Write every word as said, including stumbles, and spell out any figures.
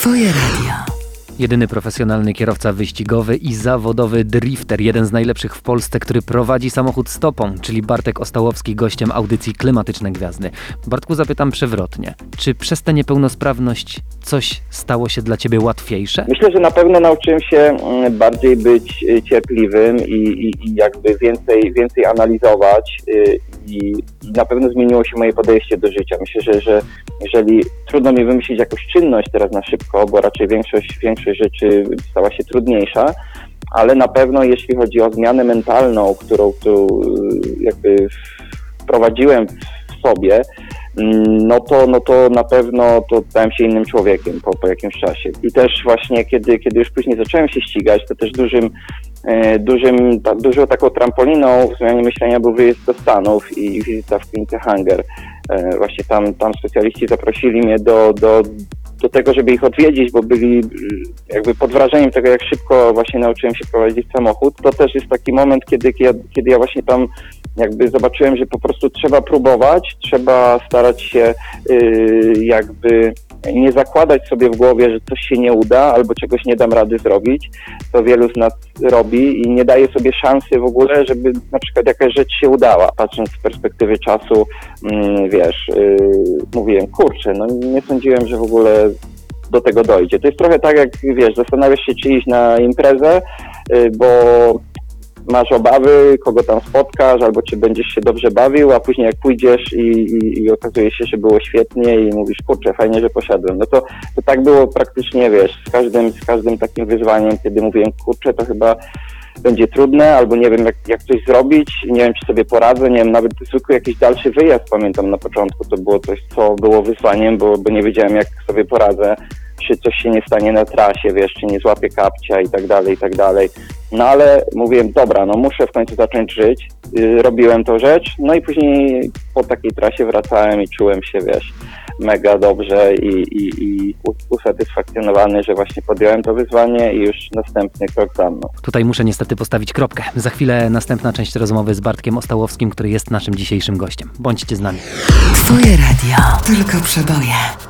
Twoje radio. Jedyny profesjonalny kierowca wyścigowy i zawodowy drifter, jeden z najlepszych w Polsce, który prowadzi samochód stopą, czyli Bartek Ostałowski, gościem audycji Klimatyczne Gwiazdy. Bartku, zapytam przewrotnie. Czy przez tę niepełnosprawność coś stało się dla ciebie łatwiejsze? Myślę, że na pewno nauczyłem się bardziej być cierpliwym i, i, i jakby więcej, więcej analizować i, i na pewno zmieniło się moje podejście do życia. Myślę, że, że jeżeli trudno mi wymyślić jakąś czynność teraz na szybko, bo raczej większość, większość rzeczy stała się trudniejsza, ale na pewno jeśli chodzi o zmianę mentalną, którą, którą jakby wprowadziłem w sobie, no to, no to na pewno to stałem się innym człowiekiem po, po jakimś czasie. I też właśnie kiedy, kiedy już później zacząłem się ścigać, to też dużym, e, dużym, ta, dużą taką trampoliną w zmianie myślenia był wyjazd do Stanów i wizyta w klinice Hanger. E, właśnie tam, tam specjaliści zaprosili mnie do, do, do tego, żeby ich odwiedzić, bo byli jakby pod wrażeniem tego, jak szybko właśnie nauczyłem się prowadzić samochód. To też jest taki moment, kiedy, kiedy, ja, kiedy ja właśnie tam jakby zobaczyłem, że po prostu trzeba próbować, trzeba starać się yy, jakby nie zakładać sobie w głowie, że coś się nie uda albo czegoś nie dam rady zrobić. To wielu z nas robi i nie daje sobie szansy w ogóle, żeby na przykład jakaś rzecz się udała. Patrząc z perspektywy czasu, yy, wiesz, yy, mówiłem, kurczę, no nie sądziłem, że w ogóle do tego dojdzie. To jest trochę tak, jak wiesz, zastanawiasz się, czy iść na imprezę, yy, bo masz obawy, kogo tam spotkasz, albo czy będziesz się dobrze bawił, a później jak pójdziesz i, i, i okazuje się, że było świetnie i mówisz, kurczę, fajnie, że poszedłem. No to, to tak było praktycznie, wiesz, z każdym, z każdym takim wyzwaniem, kiedy mówiłem, kurczę, to chyba będzie trudne, albo nie wiem, jak, jak coś zrobić, nie wiem, czy sobie poradzę, nie wiem, nawet zwykły jakiś dalszy wyjazd, pamiętam na początku, to było coś, co było wyzwaniem, bo, bo nie wiedziałem, jak sobie poradzę, czy coś się nie stanie na trasie, wiesz, czy nie złapię kapcia i tak dalej, i tak dalej. No ale mówiłem, dobra, no muszę w końcu zacząć żyć, yy, robiłem tą rzecz, no i później po takiej trasie wracałem i czułem się, wiesz, mega dobrze i, i, i usatysfakcjonowany, że właśnie podjąłem to wyzwanie i już następny krok za mną. Tutaj muszę niestety postawić kropkę. Za chwilę następna część rozmowy z Bartkiem Ostałowskim, który jest naszym dzisiejszym gościem. Bądźcie z nami. Twoje radio. Tylko przeboje.